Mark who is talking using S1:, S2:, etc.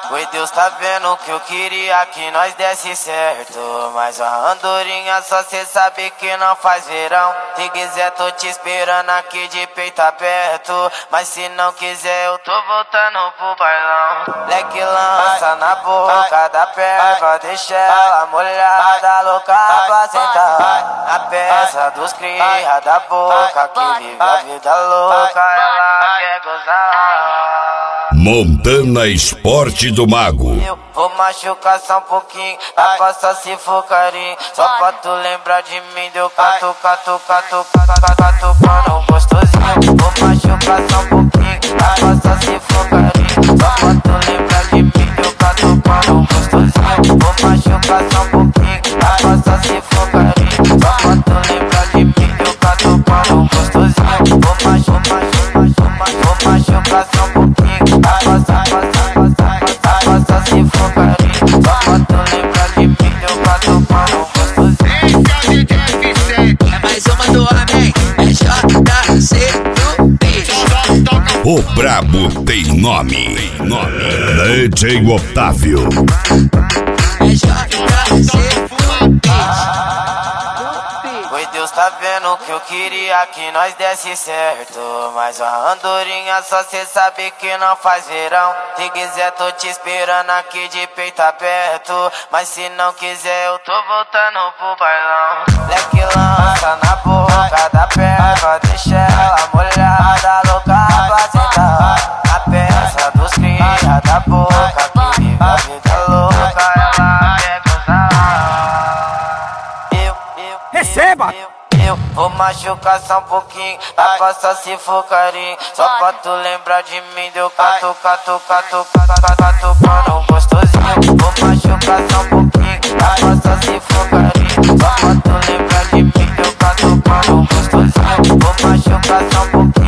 S1: Oi, Deus tá vendo que eu queria que nós desse certo, mas a andorinha só cê sabe que não faz verão. Se quiser tô te esperando aqui de peito aberto, mas se não quiser eu tô voltando pro bailão. Leque lança na boca da perva, deixa ela molhada, louca pra sentar. A peça dos cria da boca, que vive a vida louca, ela quer gozar.
S2: Montana Esporte do Mago.
S1: Eu vou machucar só um pouquinho, dá pra só se for carinho. Só pra tu lembrar de mim, deu catucando gostosinho. Vou machucar só um pouquinho, dá pra só se for carinho. Só pra tu lembrar de mim, deu catucando gostosinho. Vou machucar só um pouquinho, dá pra só se for carinho. Só pra tu lembrar de mim, deu catucando gostosinho. Vou machucar só um pouquinho, dá pra só se for carinho. Só pra tu lembrar de mim, deu catucando gostosinho.
S3: É mais uma do homem, é JC do beat.
S2: O brabo tem nome. DJ Otávio.
S3: É JC do beat.
S1: Oi, Deus tá vendo que eu queria que nós desse certo, mas a andorinha só cê sabe que não faz verão. Se quiser tô te esperando aqui de peito aberto, mas se não quiser eu tô voltando pro bailão. Leque lança na boca da perva, deixa ela molhada, louca pra sentar. A peça dos cria da boca, que vive a vida louca, ela quer gozar.
S4: Receba!
S1: Eu vou machucar só um pouquinho, dá pra só se for carinho. Só pra tu lembrar de mim, deu catucando gostosinho. Vou machucar só um pouquinho, dá pra só se for carinho. Só pra tu lembrar de mim, deu catucando gostosinho. Vou machucar só um pouquinho.